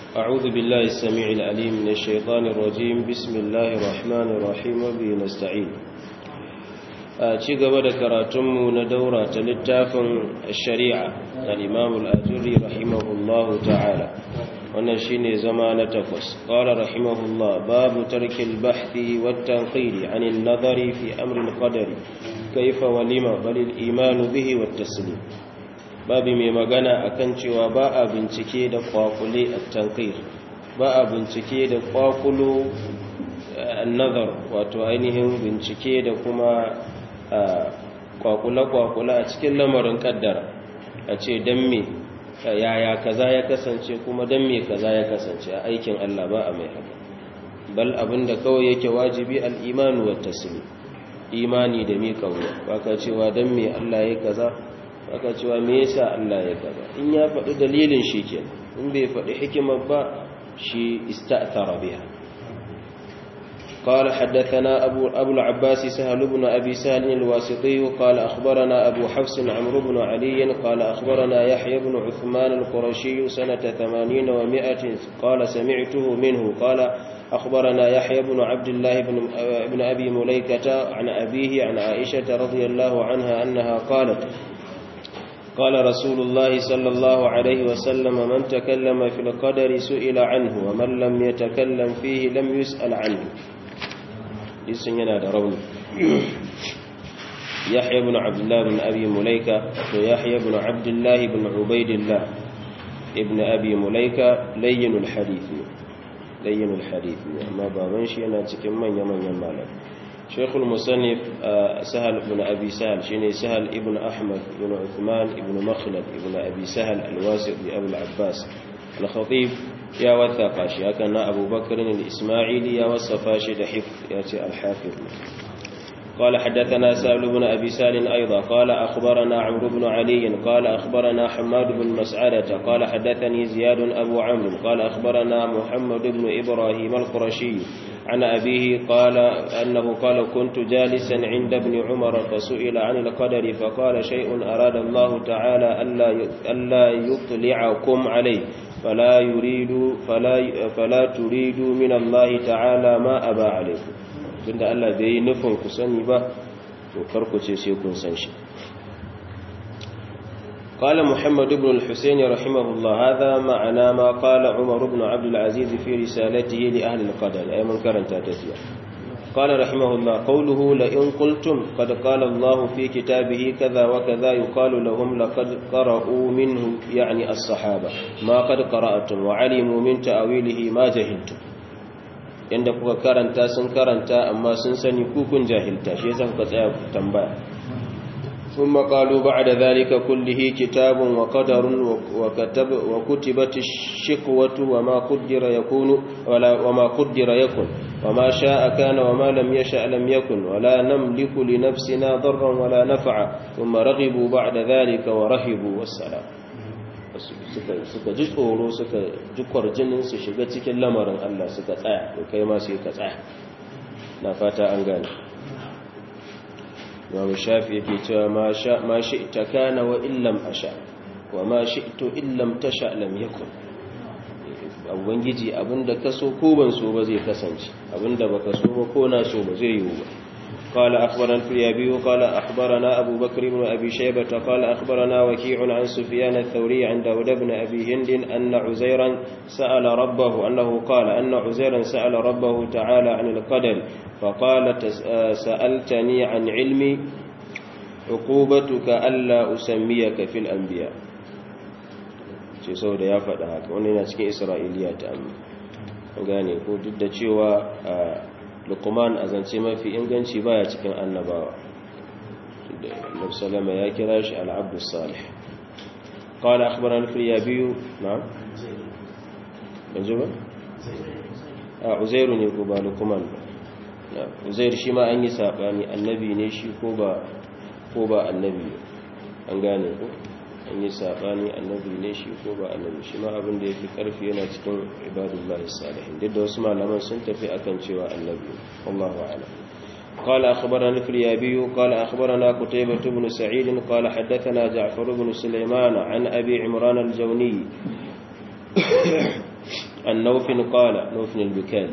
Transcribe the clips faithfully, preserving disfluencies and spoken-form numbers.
أعوذ بالله السميع العليم من الشيطان الرجيم بسم الله الرحمن الرحيم وبه نستعين ci gaba da karatunmu na daura ta littafin shari'a al-imam al-ajuri rahimahullahu ta'ala wannan shine zama na takwas qala rahimahullah babu tarkil bahthi wat tanqid an an-nadari fi amri al-qadari kayfa wa lima bal al-iman bihi wat taslim babu mai magana akan cewa ba a bincike da kwakule at-tanqid ba a bincike da kwakulo an-nazar wato ainihin bincike da kuma kwakula-kwakula a cikin lamarin kaddara a ce don me yaya kaza ya kasance kuma don me kaza ya kasance a aikin Allah ba a mai haka bal abinda kawai yake wajibi al'imanu wa taslim imani da mi kauya baka cewa don me Allah ya kaza baka cewa me yasa Allah ya kaza in ya faɗi dalilin shi kenan in bai faɗi hikimar ba shi ista'thara biha قال حدثنا أبو, أبو العباس سهل بن أبي سهل الواسطي قال أخبرنا أبو حفص عمرو بن علي قال أخبرنا يحيى بن عثمان القرشي سنة ثمانين ومائة قال سمعته منه قال أخبرنا يحيى بن عبد الله بن, بن أبي مليكة عن أبيه عن عائشة رضي الله عنها أنها قالت قال رسول الله صلى الله عليه وسلم من تكلم في القدر سئل عنه ومن لم يتكلم فيه لم يسأل عنه isin yana da rauni yahya ibn abdullah ibn abi mulaika to yahya ibn abdullah ibn ubaidillah ibn abi mulaika layyinul hadith layyinul hadith amma baban shi yana cikin manyan manyan malamai shaykhul musannif sahal ibn abi sahal shine sahal ibn ahmad ibn uthman ibn makhlad ibn abi sahal al-wasiti abu al-abbas al-khatib يا وثقاش كان أبو بكر الإسماعيلي يا وصفاش دحف ياتي الحافظ قال حدثنا سهل بن أبي سال أيضا قال أخبرنا عمرو بن علي قال أخبرنا حماد بن مسعدة قال حدثني زياد أبو عمرو قال أخبرنا محمد بن إبراهيم القرشي عن أبيه قال أنه قال كنت جالسا عند ابن عمر فسئل عن القدر فقال شيء أراد الله تعالى ألا يطلعكم عليه فلا يريد فلا فلا تريد من الله تعالى ما أبى عليكم tunda Allah bai yi nufin ku sani ba to karku ce sai kun san shi قال محمد بن الحسين رحمه الله هذا معنى ما قال عمر بن عبد العزيز في رسالته لأهل القدر أي من كرنتا تسيا قال رحمه الله قوله لئن قلتم قد قال الله في كتابه كذا وكذا يقال لهم لقد قرأوا منه يعني الصحابة ما قد قرأتم وعلموا من تأويله ما جهلتم yanda kuka karanta sun karanta amma sun sani ku kun jahilta shi yasa kuka tsaya ku tambaya thumma qalu ba'da dhalika kullihi kitabun wa qadarun wa katab wa kutibat ash-shiqwatu wa ma qaddara yakunu wala wa ma qaddara yakun wa ma sha'a kana wa ma lam yasha' lam yakun wa la namliku li nafsina darran wa la naf'a thumma raghibu ba'da dhalika wa rahibu was-salam suka ji tsoro suka ji kwarjinin su shiga cikin lamarin Allah suka tsaya to kai ma sai ka tsaya na fata an gane Imam Shafi yake cewa ma sha ma shi'ta kana wa illam asha wa ma shi'tu illam tasha lam yakun ubangiji abinda ka so ko ban so ba zai kasance abinda baka so ba ko na so ba zai yiwu ba قال أخبرنا الفريابي قال أخبرنا أبو بكر بن أبي شيبة قال أخبرنا وكيع عن سفيان الثوري عن داود بن أبي هند أن عزيرا سأل ربه أنه قال أن عزيرا سأل ربه تعالى عن القدر فقال سألتني عن علمي عقوبتك ألا أسميك في الأنبياء ce saboda ya faɗa haka wani yana cikin Isra'iliya ta amma gane ko duk da cewa Luqman azance mafi inganci baya cikin annabawa Nabi sallama ya kira shi al-abd as-salih qala akhbarana al-Firyabi na'am banjuba a Uzair ne ko ba Luqman na Uzair shi ma an yi sabani annabi ne shi ko ba ko ba annabi an gane ko an yi sabani annabi ne shi ko ba annabi shi ma abin da yake karfi yana cikin ibadullahi salihin duk da wasu malaman sun tafi akan cewa annabi wallahu a'lam قال أخبرنا الفريابي قال أخبرنا قتيبة بن سعيد قال حدثنا جعفر بن سليمان عن أبي عمران الجوني عن نوف قال نوف البكالي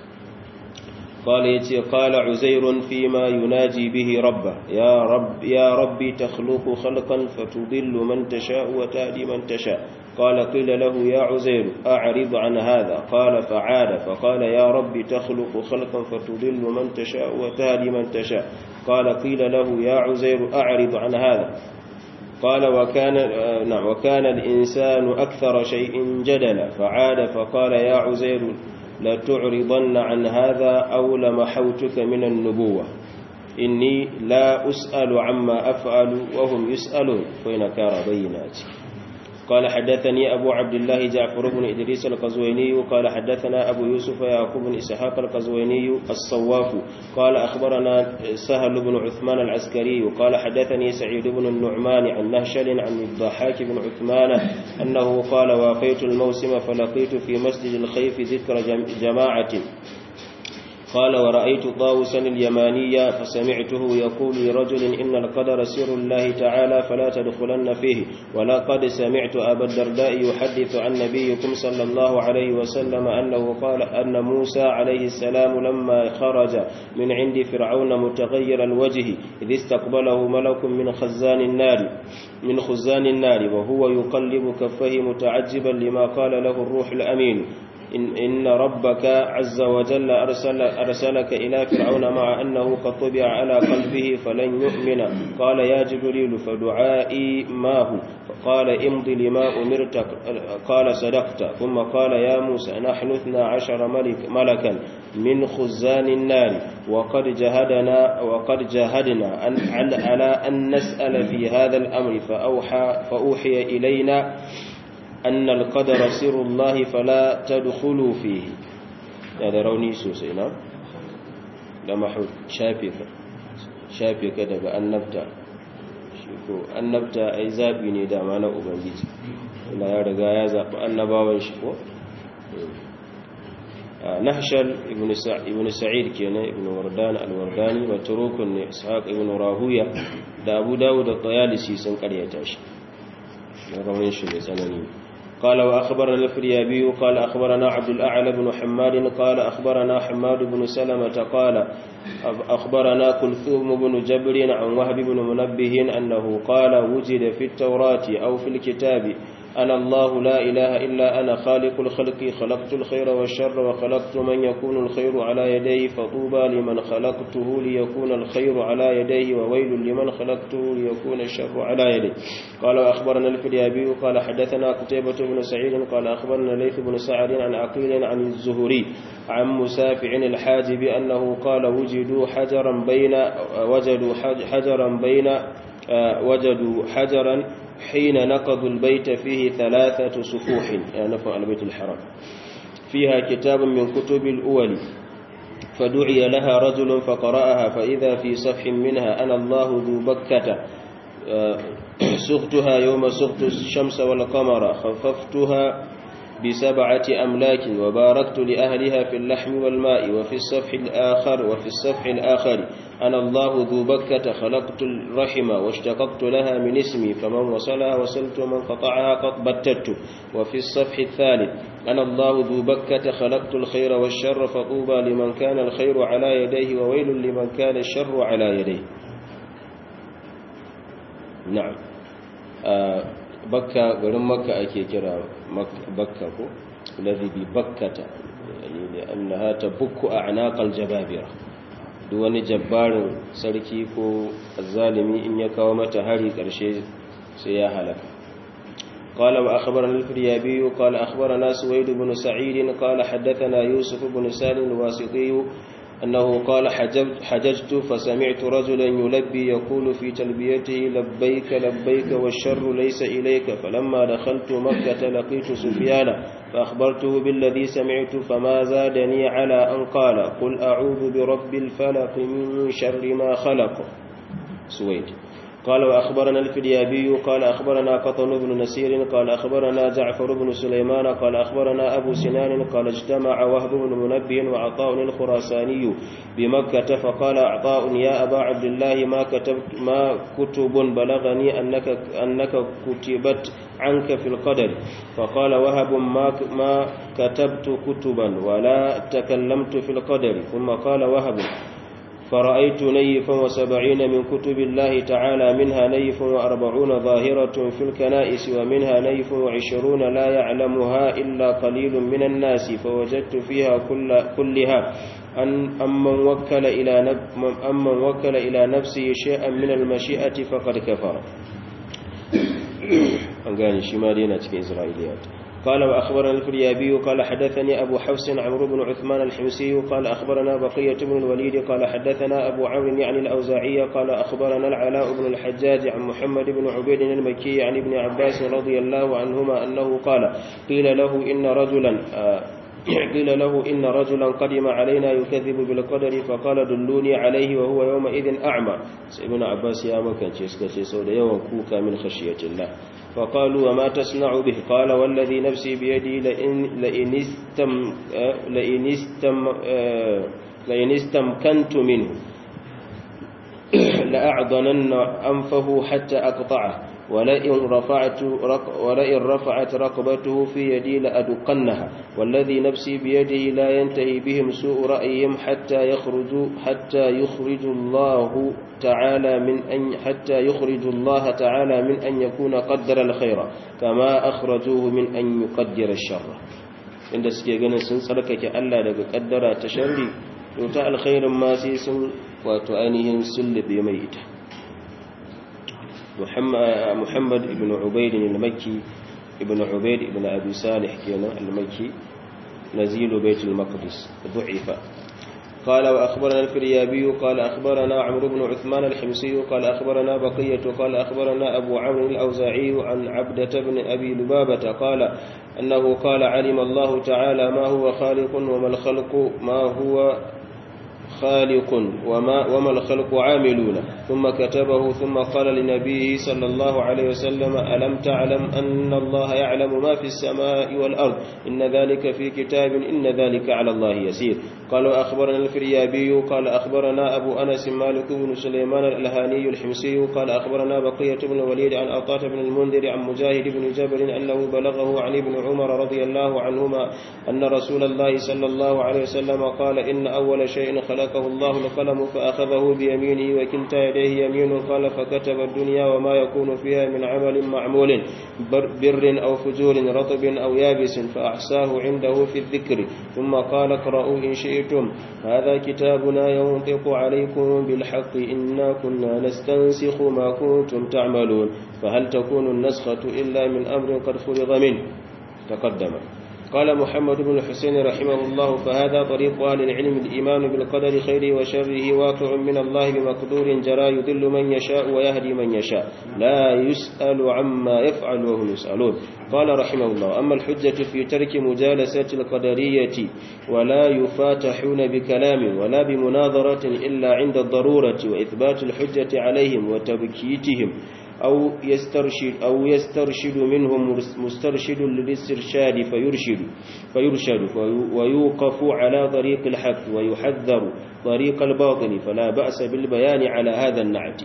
قال يتي قال عزير فيما يناجي به ربه يا رب يا ربي تخلق خلقا فتضل من تشاء وتهدي من تشاء قال قيل له يا عزير أعرض عن هذا قال فعاد فقال يا ربي تخلق خلقا فتضل من تشاء وتهدي من تشاء قال قيل له يا عزير أعرض عن هذا قال وكان نعم وكان الإنسان أكثر شيء جدلا فعاد فقال يا عزير لتعرضن عن هذا أو لمحوتك من النبوة إني لا أسأل عما أفعل وهم يسألون فإنكار بيناتي قال حدثني أبو عبد الله جعفر بن إدريس القزويني قال حدثنا أبو يوسف يعقوب بن إسحاق القزويني الصواف قال أخبرنا سهل بن عثمان العسكري قال حدثني سعيد بن النعمان عن نهشل عن الضحاك بن عثمان أنه قال وافيت الموسم فلقيت في مسجد الخيف ذكر جماعة قال ورأيت طاووسا اليمانية فسمعته يقول لرجل إن القدر سر الله تعالى فلا تدخلن فيه ولقد سمعت أبا الدرداء يحدث عن نبيكم صلى الله عليه وسلم أنه قال أن موسى عليه السلام لما خرج من عند فرعون متغير الوجه إذ استقبله ملك من خزان النار من خزان النار وهو يقلب كفيه متعجبا لما قال له الروح الأمين إن, إن ربك عز وجل أرسل أرسلك إلى فرعون مع أنه قد طبع على قلبه فلن يؤمن قال يا جبريل فدعائي ما هو فقال امض لما أمرت قال صدقت ثم قال يا موسى نحن اثنا عشر ملك ملكا من خزان النار وقد جهدنا وقد جاهدنا أن على أن نسأل في هذا الأمر فأوحى فأوحي إلينا أن القدر سر الله فلا تدخلوا فيه هذا روني سوسينا لما حد شافك شافك دغ annabta shiko annabta ai zabi ne da ma na ubangiji Allah ya riga ya zabi annabawan shi ko Nahshal ibn Sa'id ibn Sa'id kenan ibn Wardan al-Wardani matrukun ne Ishaq ibn Rahuya da Abu Dawud da Tayalisi sun karyata shi rawayin shi ne tsanani قال وأخبرنا الفريابي قال أخبرنا عبد الأعلى بن حماد قال أخبرنا حماد بن سلمة قال أخبرنا كلثوم بن جبر عن وهب بن منبه أنه قال وجد في التوراة أو في الكتاب أنا الله لا إله إلا أنا خالق الخلق خلقت الخير والشر وخلقت من يكون الخير على يديه فطوبى لمن خلقته ليكون الخير على يديه وويل لمن خلقته ليكون الشر على يديه قال وأخبرنا الفريابي قال حدثنا قتيبة بن سعيد قال أخبرنا ليث بن سعد عن عقيل عن الزهري عن مسافع الحاجب أنه قال وجدوا حجرا بين وجدوا حجرا بين وجدوا حجرا حين نقضوا البيت فيه ثلاثة صفوح يعني نفع البيت الحرام فيها كتاب من كتب الأول فدعي لها رجل فقرأها فإذا في صفح منها أنا الله ذو بكة سغتها يوم سغت الشمس والقمر خففتها بسبعة أملاك وباركت لأهلها في اللحم والماء وفي الصفح الآخر وفي الصفح الآخر أنا الله ذو بكة خلقت الرحم واشتققت لها من اسمي فمن وصلها وصلت ومن قطعها قد بتت وفي الصفح الثالث أنا الله ذو بكة خلقت الخير والشر فطوبى لمن كان الخير على يديه وويل لمن كان الشر على يديه. نعم آه bakka garin makka ake kira bakka ko alladhi bi bakkata yani annaha tabukku a'naqal jababira duk wani jabbarin sarki ko azzalimi in ya kawo mata hari karshe sai ya halaka قال وأخبرنا الفريابي قال أخبرنا سويد بن سعيد قال حدثنا يوسف بن سالم الواسطي أنه قال حجبت حججت فسمعت رجلا يلبي يقول في تلبيته لبيك لبيك والشر ليس إليك فلما دخلت مكة لقيت سفيان فأخبرته بالذي سمعت فما زادني على أن قال قل أعوذ برب الفلق من شر ما خلق سويد قال وأخبرنا الفريابي قال أخبرنا قطن بن نسير قال أخبرنا جعفر بن سليمان قال أخبرنا أبو سنان قال اجتمع وهب بن منبه وعطاء الخراساني بمكة فقال عطاء يا أبا عبد الله ما كتبت ما كتب بلغني أنك أنك كتبت عنك في القدر فقال وهب ما ما كتبت كتبا ولا تكلمت في القدر ثم قال وهب فرأيت نيفا وسبعين من كتب الله تعالى منها نيف وأربعون ظاهرة في الكنائس ومنها نيف وعشرون لا يعلمها إلا قليل من الناس فوجدت فيها كل كلها أن أمن وكل إلى أمن وكل إلى نفسه شيئا من المشيئة فقد كفر. أنقاني شمالينا في إسرائيليات. قال وأخبرنا الفريابي قال حدثني أبو حفص عمرو بن عثمان الحمصي قال أخبرنا بقية بن الوليد قال حدثنا أبو عمرو يعني الأوزاعي قال أخبرنا العلاء بن الحجاج عن محمد بن عبيد المكي عن ابن عباس رضي الله عنهما أنه قال قيل له إن رجلا قيل له إن رجلا قدم علينا يكذب بالقدر فقال دلوني عليه وهو يومئذ أعمى. ابن عباس يا مكان شيسكا سودا يوم كوكا من خشية الله فقالوا وما تصنع به قال والذي نفسي بيدي لئن لئن استم لئن استم لئن استمكنت منه لأعضنن أنفه حتى أقطعه ولئن رفعت رق ولئن رفعت رقبته في يدي لأدقنها والذي نفسي بيده لا ينتهي بهم سوء رأيهم حتى يخرجوا حتى يخرج الله تعالى من أن حتى يخرج الله تعالى من أن يكون قدر الخير كما أخرجوه من أن يقدر الشر. عند سكيغن سن سركك الله daga kaddara ta sharri to ta alkhairin ma sai sun wato ainihin sullube mai ita. محمد بن عبيد المكي ابن عبيد ابن أبي صالح كان المكي نزيل بيت المقدس ضعف. قال وأخبرنا الفريابي قال أخبرنا عمرو بن عثمان الحمصي قال أخبرنا بقية قال أخبرنا أبو عمرو الأوزاعي عن عبدة بن أبي لبابة قال أنه قال علم الله تعالى ما هو خالق وما الخلق ما هو خالق وما, وما الخلق عاملون ثم كتبه ثم قال لنبيه صلى الله عليه وسلم ألم تعلم أن الله يعلم ما في السماء والأرض إن ذلك في كتاب إن ذلك على الله يسير. قالوا أخبرنا الفريابي قال أخبرنا أبو أنس مالك بن سليمان الألهاني الحمصي قال أخبرنا بقية بن الوليد عن أطاة بن المنذر عن مجاهد بن جبل أنه بلغه عن ابن عمر رضي الله عنهما أن رسول الله صلى الله عليه وسلم قال إن أول شيء خلقه الله القلم فأخذه بيمينه وكلتا يديه يمين قال فكتب الدنيا وما يكون فيها من عمل معمول بر أو فجور رطب أو يابس فأحصاه عنده في الذكر ثم قال اقرأوا إن شئتم هذا كتابنا ينطق عليكم بالحق إنا كنا نستنسخ ما كنتم تعملون فهل تكون النسخة إلا من أمر قد فرض منه تقدم. قال محمد بن الحسين رحمه الله فهذا طريق أهل العلم الإيمان بالقدر خيره وشره واقع من الله بمقدور جرى يضل من يشاء ويهدي من يشاء لا يسأل عما يفعل وهم يسألون. قال رحمه الله أما الحجة في ترك مجالسة القدرية ولا يفاتحون بكلام ولا بمناظرة إلا عند الضرورة وإثبات الحجة عليهم وتبكيتهم أو يسترشد أو يسترشد منهم مسترشد للاسترشاد فيرشد فيرشد ويوقف على طريق الحق ويحذر طريق الباطل فلا بأس بالبيان على هذا النعت.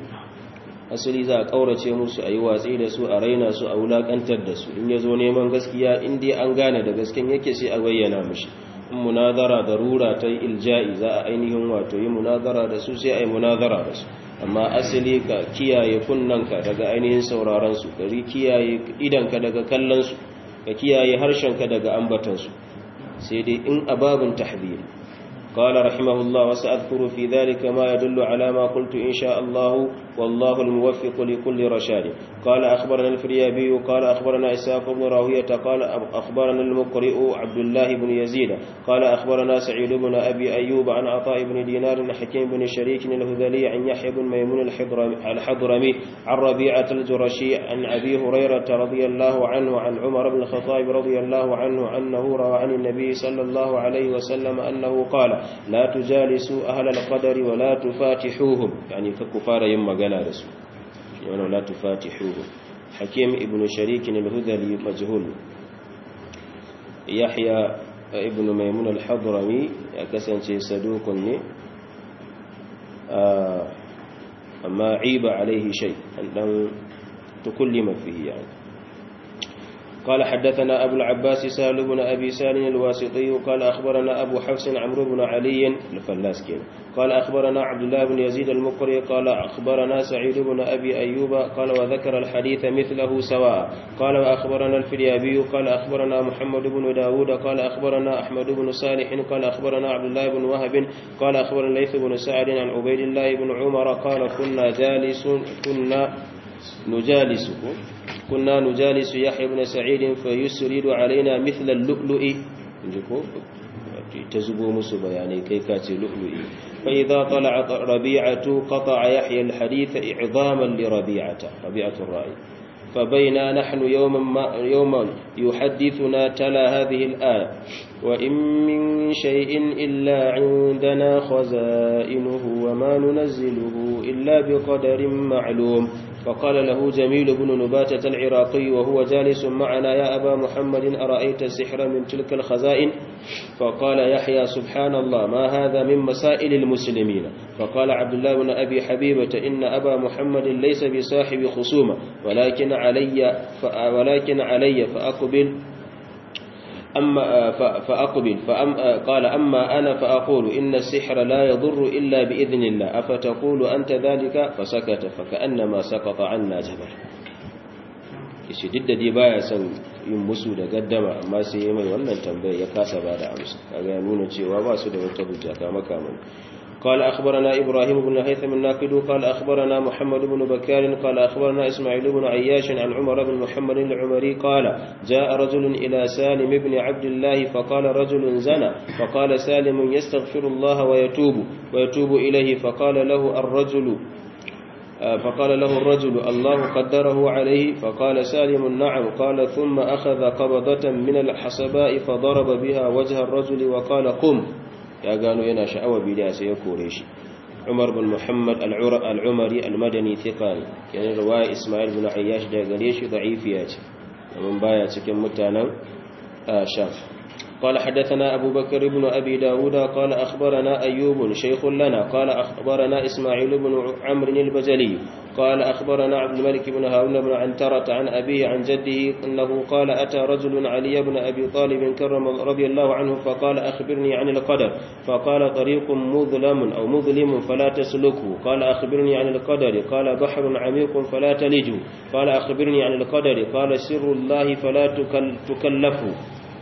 asali za a kaurace musu a yi watsi da su a raina su a wulakantar da su in ya zo neman gaskiya in dai an gane da gasken yake sai a bayyana mishi in munazara darura ta yi ilja'i za a ainihin wato yi munazara da su sai a yi munazara da su amma asali ka kiyaye kunnanka daga ainihin sauraron su ka kiyaye idanka daga kallon su ka kiyaye harshenka daga ambatan su sai dai in ababun tahdhir. قال رحمه الله وسأذكر في ذلك ما يدل على ما قلت إن شاء الله والله الموفق لكل رشاد. قال أخبرنا الفريابي قال أخبرنا إسحاق بن راهوية قال أخبرنا المقرئ عبد الله بن يزيد قال أخبرنا سعيد بن أبي أيوب عن عطاء بن دينار حكيم بن شريك الهذلي عن يحيى بن ميمون الحضرمي عن ربيعة الجرشي عن أبي هريرة رضي الله عنه عن عمر بن الخطاب رضي الله عنه أنه روى عن النبي صلى الله عليه وسلم أنه قال لا تجالسوا أهل القدر ولا تفاتحوهم يعني ككفار يما قال رسول yana la tufatihuhu hakim ibn sharik al-hudhali majhul yahya ibn maimun al-hadrami ya kasance sadukun ne amma aiba alaihi shay dan tukallima fihi yani قال حدثنا أبو العباس سهل بن أبي سالم الواسطي قال أخبرنا أبو حفص عمرو بن علي الفلاسكين قال أخبرنا عبد الله بن يزيد المقري قال أخبرنا سعيد بن أبي أيوب قال وذكر الحديث مثله سواء قال وأخبرنا الفريابي قال أخبرنا محمد بن داود قال أخبرنا أحمد بن صالح قال أخبرنا عبد الله بن وهب قال أخبرنا ليث بن سعد عن عبيد الله بن عمر قال كنا جالس كنا نجالسكم كنا نجالس يحيى بن سعيد فيسرد علينا مثل اللؤلؤ تزبو مسو بياني كي كاتي لؤلؤ فإذا طلع ربيعة قطع يحيى الحديث إعظاما لربيعة ربيعة الرأي فبينا نحن يوما, ما يوما يحدثنا تلا هذه الآية وإن من شيء إلا عندنا خزائنه وما ننزله إلا بقدر معلوم فقال له جميل بن نباتة العراقي وهو جالس معنا يا أبا محمد أرأيت السحر من تلك الخزائن فقال يحيى سبحان الله ما هذا من مسائل المسلمين فقال عبد الله بن أبي حبيبة إن أبا محمد ليس بصاحب خصومة ولكن علي ولكن علي فأقبل أما فأقبل فأم قال أما أنا فأقول إن السحر لا يضر إلا بإذن الله أفتقول أنت ذلك فسكت فكأنما سقط عنا جبل ishi duk da dai baya son yin musu da gaddama amma sai yayi mai wannan tambaya ya kasa bada amsa kaga ya nuna cewa ba su da wata hujja kama kaman قال أخبرنا إبراهيم بن هيثم الناقد قال أخبرنا محمد بن بكار قال أخبرنا إسماعيل بن عياش عن عمر بن محمد العمري قال جاء رجل إلى سالم بن عبد الله فقال رجل زنى فقال سالم يستغفر الله ويتوب ويتوب إليه فقال له الرجل فقال له الرجل الله قدره عليه فقال سالم نعم قال ثم أخذ قبضة من الحصباء فضرب بها وجه الرجل وقال قم ya gano yana sha'awa bidiya sai ya kore shi Umar bin Muhammad al-Umari al-Madani thiqani yana riwaya Ismail bin Ayyash da gare shi da'ifiya ce amma baya cikin mutanen Sham قال حدثنا أبو بكر بن أبي داود قال أخبرنا أيوب شيخ لنا قال أخبرنا إسماعيل بن عمرو البجلي قال أخبرنا عبد الملك بن هارون بن عنترة عن أبيه عن جده أنه قال أتى رجل علي بن أبي طالب كرم رضي الله عنه فقال أخبرني عن القدر فقال طريق مظلم أو مظلم فلا تسلكه قال أخبرني عن القدر قال بحر عميق فلا تلجه قال أخبرني عن القدر قال سر الله فلا تكلفه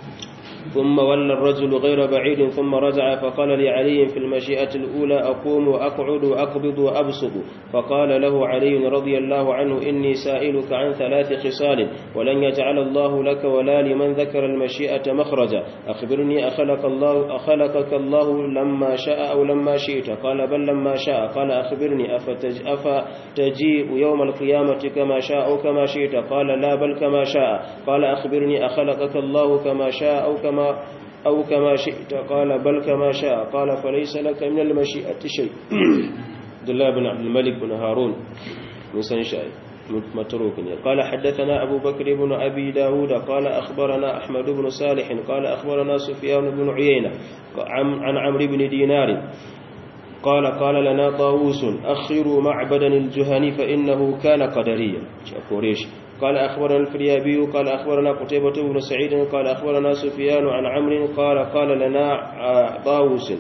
ثم ولى الرجل غير بعيد ثم رجع فقال لعلي في المشيئة الأولى أقوم وأقعد وأقبض وأبسط فقال له علي رضي الله عنه إني سائلك عن ثلاث خصال ولن يجعل الله لك ولا لمن ذكر المشيئة مخرجا أخبرني أخلق الله أخلقك الله لما شاء أو لما شئت قال بل لما شاء قال أخبرني أفتج أفتجيء يوم القيامة كما شاء أو كما شئت قال لا بل كما شاء قال أخبرني أخلقك الله كما شاء أو كما أو كما شئت قال بل كما شاء قال فليس لك من المشيئة شيء عبد الله بن عبد الملك بن هارون من سنشاء متروك قال حدثنا أبو بكر بن أبي داود قال أخبرنا أحمد بن صالح قال أخبرنا سفيان بن عيينة عن عمرو بن دينار قال قال لنا طاووس أخروا معبدا الجهني فإنه كان قدريا قريش قال أخبرنا الفريابي قال أخبرنا قتيبة بن سعيد قال أخبرنا سفيان عن عمرو قال قال لنا طاووس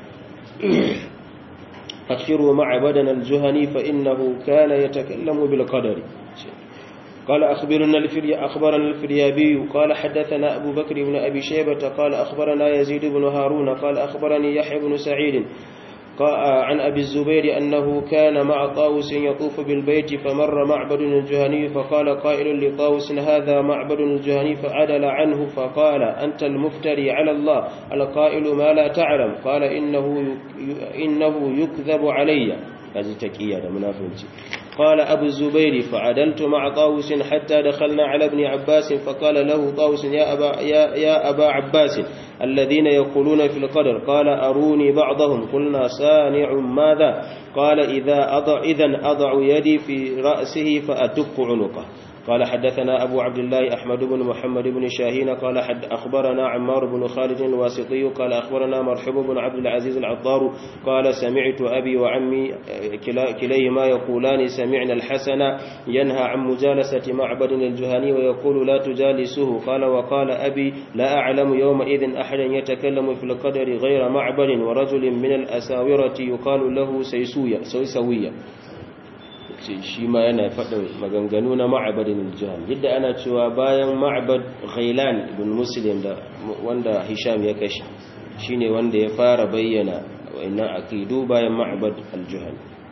أخروا معبدنا الجهني فإنه كان يتكلم بالقدر قال أخبرنا الفري أخبرنا الفريابي قال حدثنا أبو بكر بن أبي شيبة قال أخبرنا يزيد بن هارون قال أخبرني يحيى بن سعيد عن أبي الزبير أنه كان مع طاووس يطوف بالبيت فمر معبد الجهني فقال قائل لطاووس هذا معبد الجهني فعدل عنه فقال أنت المفتري على الله القائل ما لا تعلم قال إنه إنه يكذب علي هذه تكية منافنتي قال أبو الزبير فعدلت مع طاووس حتى دخلنا على ابن عباس فقال له طاووس يا أبا, يا, يا أبا عباس الذين يقولون في القدر قال أروني بعضهم قلنا صانع ماذا قال إذا أضع, إذن أضع يدي في رأسه فأدق عنقه قال حدثنا أبو عبد الله أحمد بن محمد بن شاهين قال حد أخبرنا عمار بن خالد الواسطي قال أخبرنا مرحب بن عبد العزيز العطار قال سمعت أبي وعمي كليهما يقولان سمعنا الحسن ينهى عن مجالسة معبد الجهني ويقول لا تجالسه قال وقال أبي لا أعلم يومئذ أحدا يتكلم في القدر غير معبد ورجل من الأساورة يقال له سيسوية سيسوية shi ma yana faɗin maganganu na ma'abadin al-jahan yadda ana cewa bayan ma'abad ghailan ibn muslim da wanda hisham ya kashe shine wanda ya fara bayyana wannan aqidu bayan ma'abad al-jahan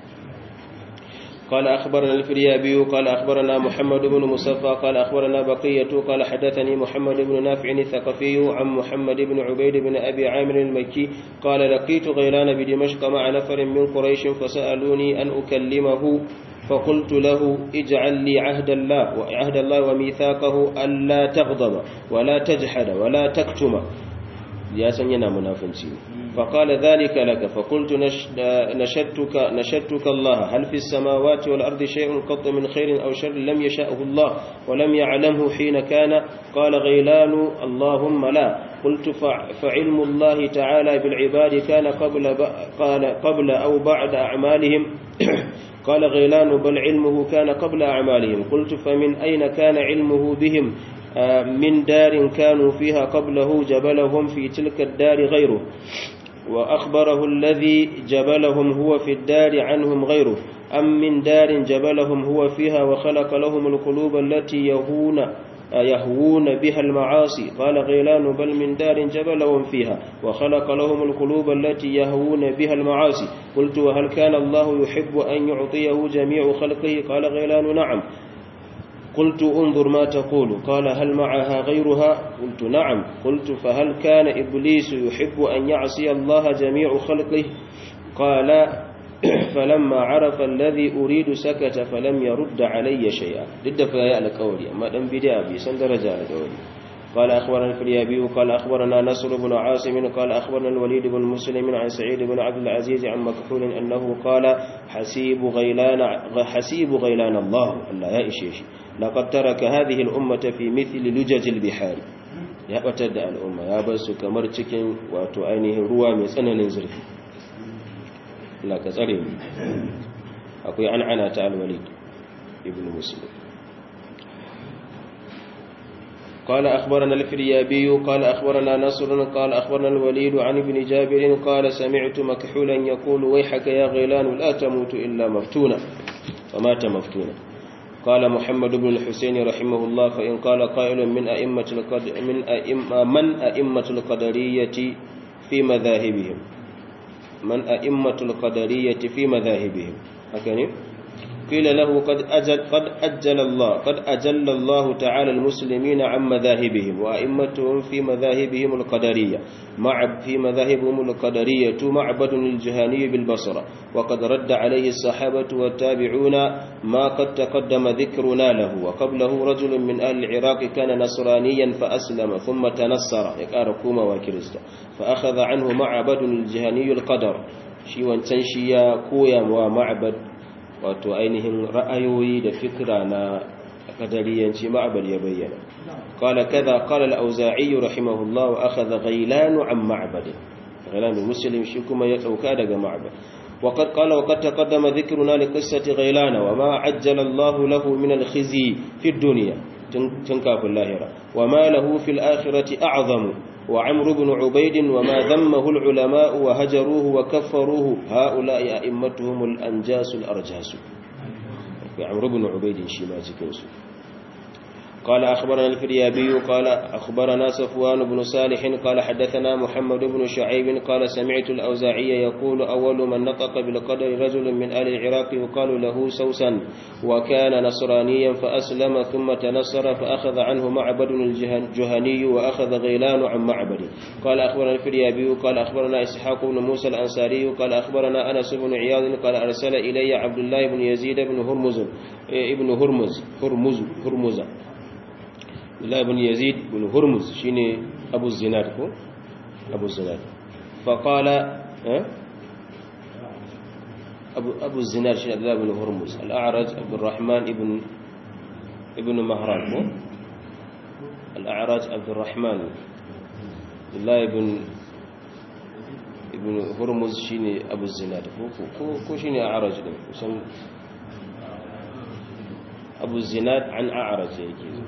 قال أخبرنا الفريابي قال أخبرنا محمد بن مصفى قال أخبرنا بقية قال حدثني محمد بن نافع الثقفي عن محمد بن عبيد بن أبي عامر المكي قال لقيت غيلان بدمشق مع نفر من قريش فسألوني أن أكلمه فقلت له اجعل لي عهد الله وعهد الله وميثاقه ألا تغضب ولا تجحد ولا تكتم يا سنينا منافنسي فقال ذلك لك فقلت نشدتك نشدتك الله هل في السماوات والأرض شيء قط من خير أو شر لم يشاءه الله ولم يعلمه حين كان قال غيلان اللهم لا قلت فعلم الله تعالى بالعباد كان قبل قال قبل أو بعد أعمالهم قال غيلان بل علمه كان قبل أعمالهم قلت فمن أين كان علمه بهم من دار كانوا فيها قبله جبلهم في تلك الدار غيره وأخبره الذي جبلهم هو في الدار عنهم غيره أم من دار جبلهم هو فيها وخلق لهم القلوب التي يهون يهوون بها المعاصي قال غيلان بل من دار جبلهم فيها وخلق لهم القلوب التي يهوون بها المعاصي قلت وهل كان الله يحب أن يعطيه جميع خلقه قال غيلان نعم قلت انظر ما تقول قال هل معها غيرها قلت نعم قلت فهل كان إبليس يحب أن يعصي الله جميع خلقه قال فلما عرف الذي أريد سكت فلم يرد علي شيئا ضد فيا القولي أما دم بدأ بيسن درجة القولي قال أخبرنا الفريابي قال أخبرنا نصر بن عاصم قال أخبرنا الوليد بن مسلم عن سعيد بن عبد العزيز عن مكحول أنه قال حسيب غيلان حسيب غيلان الله الله يا إشيش لقد ترك هذه الأمة في مثل لجج البحار يا بتدع الأمة يا بس كمر cikin wato ainihin ruwa mai tsananin zurfi la ka tsare mu akwai an'ana ta al-walid ibn muslim قال أخبرنا الفريابي قال أخبرنا نصر قال أخبرنا الوليد عن ابن جابر قال سمعت مكحولا يقول ويحك يا غيلان لا تموت إلا مفتونا فمات مفتونا قال محمد بن الحسين رحمه الله فإن قال قائل من أئمة القدر من أئمة من أئمة القدرية في مذاهبهم من أئمة القدرية في مذاهبهم هكذا قيل له قد أجل قد أجل الله قد أجل الله تعالى المسلمين عن مذاهبهم وأئمتهم في مذاهبهم القدرية مع في مذاهبهم القدرية معبد الجهني بالبصرة وقد رد عليه الصحابة والتابعون ما قد تقدم ذكرنا له وقبله رجل من أهل العراق كان نصرانيا فأسلم ثم تنصر يكاركوما وكريستا فأخذ عنه معبد الجهني القدر شي وانتنشيا كويا ومعبد wato ainihin ra'ayoyi da fikra na kadariyanci ma'abad ya bayyana qala kaza qala al-auza'i rahimahullah wa akhadha ghaylan 'an ma'bad ghaylan muslim shi kuma ya dauka daga ma'bad wa qad qala wa qad taqaddama dhikruna li qissati ghaylan wa ma ajjala Allah lahu min al-khizyi fi ad-dunya tun kafin lahira wa ma lahu fil akhirati a'zamu وعمرو بن عبيد وما ذمه العلماء وهجروه وكفروه هؤلاء أئمتهم الأنجاس الأرجاس عمرو بن عبيد شما cikinsu قال أخبرنا الفريابي قال أخبرنا صفوان بن صالح قال حدثنا محمد بن شعيب قال سمعت الأوزاعي يقول أول من نطق بالقدر رجل من آل العراق يقال له سوسن وكان نصرانيا فأسلم ثم تنصر فأخذ عنه معبد الجهني وأخذ غيلان عن معبد. قال أخبرنا الفريابي قال أخبرنا إسحاق بن موسى الأنصاري قال أخبرنا أنس بن عياض قال أرسل إلي عبد الله بن يزيد بن هرمز ابن هرمز هرمز هرمز الله بن يزيد بن هرمز شيني أبو الزناد أبو الزناد فقال أبو أبو الزناد شيني الله بن هرمز. الأعرج عبد الرحمن ابن ابن مهران الأعرج عبد الرحمن الله بن ابن هرمز شيني أبو الزناد كو شيني أعرج أبو الزناد عن أعرج يجي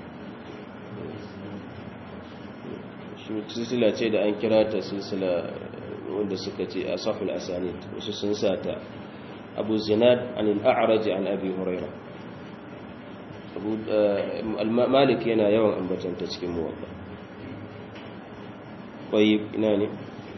silsila ce da an kira ta silsila wanda suka ce asahul asanid wasu sun sata abu zinad an al-a'raj an abi huraira abu al-malik yana yawan ambatanta cikin muwatta tayyib ina ne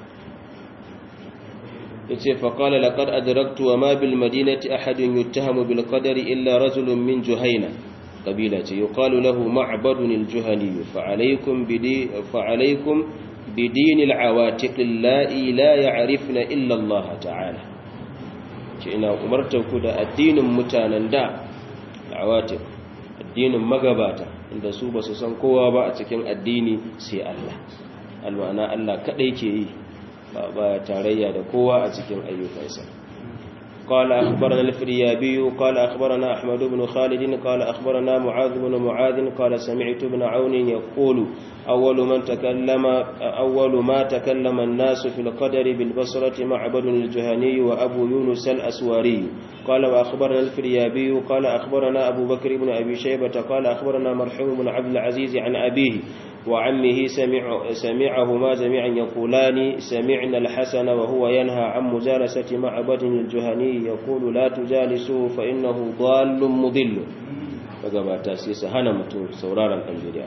yace fa qala laqad adraktu wa ma bil madinati ahadun yuttahamu bil qadari illa rajulun min juhayna قبيلة يقال له معبد الجهني فعليكم بدي فعليكم بدين العواتق اللائي لا يعرفن إلا الله تعالى كأن أمرتك دا الدين متانندا العواتق الدين مغباتا عند سوبة سنقوى بأتكين الدين سي الله المعنى الله كديكي با تاريا دا قوى أتكين أيوك إسان. قال أخبرنا الفريابي قال أخبرنا أحمد بن خالد قال أخبرنا معاذ بن معاذ قال سمعت ابن عون يقول أول من تكلم أول ما تكلم الناس في القدر بالبصرة معبد الجهني وأبو يونس الأسواري. قال وأخبرنا الفريابي قال أخبرنا أبو بكر بن أبي شيبة قال أخبرنا مرحوم بن عبد العزيز عن أبيه وعمه سمع سمعهما جميعا يقولان سمعنا الحسن وهو ينهى عن مجالسة معبد الجهني يقول لا تجالسوه فإنه ضال مضل فقبل تأسيس هنمة سورارا الأنبياء.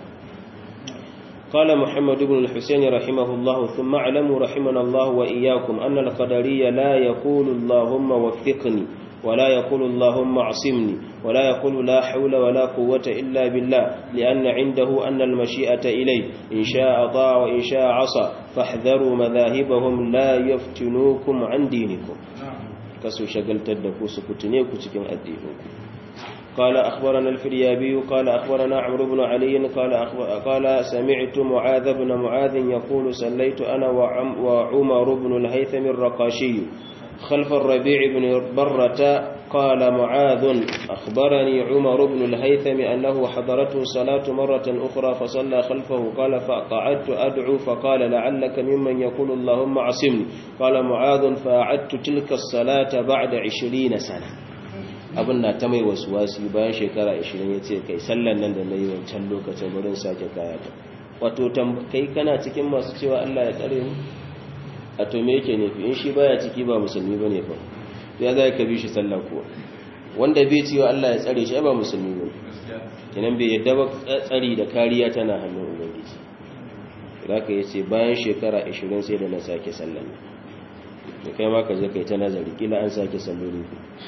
قال محمد بن الحسين رحمه الله ثم اعلموا رحمنا الله وإياكم أن القدرية لا يقول اللهم وفقني ولا يقول اللهم اعصمني ولا يقول لا حول ولا قوة إلا بالله لأن عنده أن المشيئة إليه إن شاء طاع وإن شاء عصى فاحذروا مذاهبهم لا يفتنوكم عن دينكم كسو شغلت دكو سكتنيكو cikin addininku. قال أخبرنا الفريابي قال أخبرنا عمرو بن علي قال قال سمعت معاذ بن معاذ يقول صليت أنا وعمر بن الهيثم الرقاشي خلف الربيع بن برة. قال معاذ أخبرني عمر بن الهيثم أنه حضرته صلاة مرة أخرى فصلى خلفه قال فقعدت أدعو فقال لعلك ممن يقول اللهم عصمني. قال معاذ فأعدت تلك الصلاة بعد عشرين سنة. abin na ta mai wasuwasi bayan shekara ashirin ya ce kai sallan nan da na yi wancan lokacin wurin sake kayata wato kai kana cikin masu cewa Allah ya tsare mu a to me yake nufi in shi baya ciki ba musulmi bane fa ya za ka bi shi sallah kuwa wanda bai cewa Allah ya tsare shi ba musulmi bane kenan bai yadda ba tsari da kariya tana hannun ubangiji zaka yace bayan shekara ashirin sai da na sake sallan to kai ma ka je kai ta nazari kila an sake salloli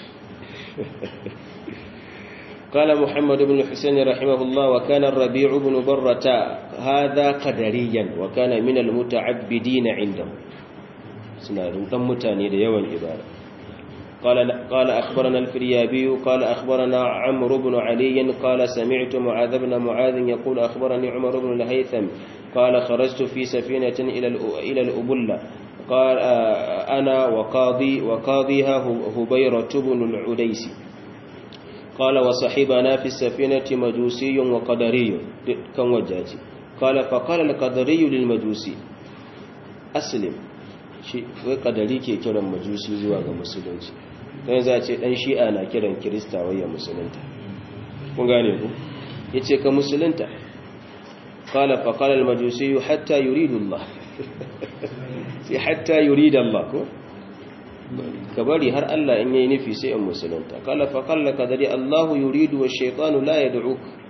قال محمد بن الحسين رحمه الله وكان الربيع بن برة هذا قدريا وكان من المتعبدين عنده سنادون دم متاني da yawan ibada قال قال أخبرنا الفريابي قال أخبرنا عمرو بن علي قال سمعت معاذ بن معاذ يقول أخبرني عمر بن الهيثم قال خرجت في سفينة إلى إلى الأبلة قال أنا وقاضي وقاضيها هبيرة بن العديسي قال وصحبنا في السفينة مجوسي وقدري كم وجاجي قال فقال القدري للمجوسي أسلم شيء وقدري كي كرم مجوسي زواج مسلمين dan za ce dan shi'a na kiran kirista waya musulunta kun gane ku yace ka musulunta qala fa qala al majusi hatta yuridu Allah sai hatta yurida Allah ko kabari har Allah in yayi nufi sai in musulunta qala fa qala kadari Allah yuridu wa shaytanu la yad'uk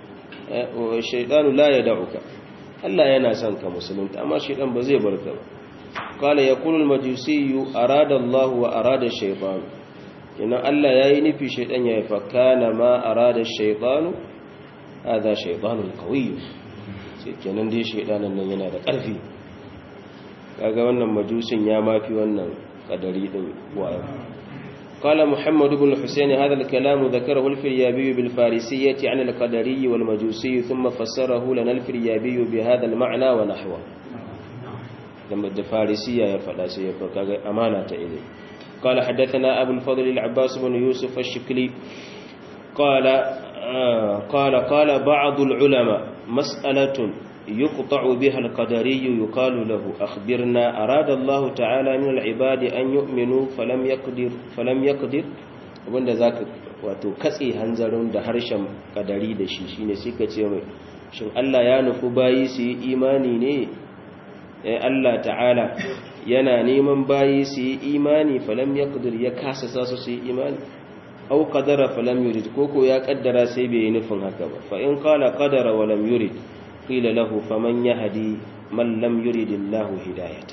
shaytanu la yad'uka Allah yana son ka musulunta amma shaytan ba zai barka ba qala yaqulu al-majusi arada Allah wa arada shaytan ina Allah yayi nufi shaytan yayi fakana ma arada shaytanu hada shaytanul qawiy sai kenan dai shaytanan nan yana da ƙarfi kaga wannan majusin ya mafi wannan kadari din wayo قال محمد بن الحسين هذا الكلام ذكره الفريابي بالفارسية عن القدري والمجوسي ثم فسره لنا الفريابي بهذا المعنى ونحوه لما الفارسية يفعل سيفك أمانة إليه قال حدثنا أبو الفضل العباس بن يوسف الشكلي قال آه قال قال بعض العلماء مسألة يقطع بها القدري يقال له أخبرنا أراد الله تعالى من العباد أن يؤمنوا فلم يقدر فلم يقدر wanda zaka wato katse hanzarin da harshen kadari da shi shine sai ka ce mai shin Allah ya nufi bayi su yi imani ne eh Allah ta'ala yana neman bayi su yi imani falam yaqdir ya kasa sa su yi imani aw qadara falam yurid koko ya kaddara sai bai yi nufin haka ba fa in qala qadara wa lam yurid قيل له فمن يهدي من لم يرد الله هدايته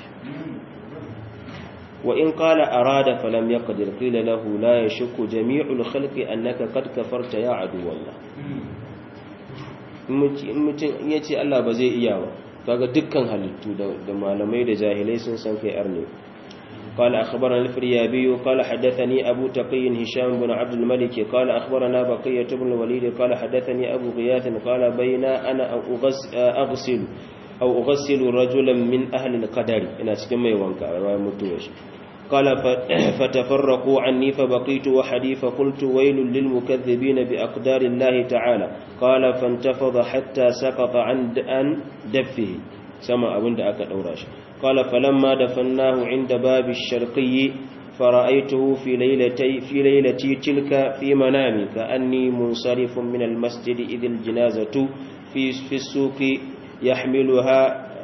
وإن قال أراد فلم يقدر قيل له لا يشك جميع الخلق أنك قد كفرت يا عدو الله mutum ya ce Allah ba zai iya ba kaga dukkan halittu da malamai da jahilai sun san kai arne قال أخبرنا الفريابي قال حدثني أبو تقي هشام بن عبد الملك قال أخبرنا بقية بن الوليد قال حدثني أبو غياث قال بين أنا أغسل أو أغسل رجلا من أهل القدر إن أسكم يوانك قال فتفرقوا عني فبقيت وحدي فقلت ويل للمكذبين بأقدار الله تعالى قال فانتفض حتى سقط عن دفه سمع أبن دعك الأوراش قال فلما دفناه عند باب الشرقي فرأيته في ليلتي في ليلتي تلك في منامي كأني منصرف من المسجد إذ الجنازة في في السوق يحملها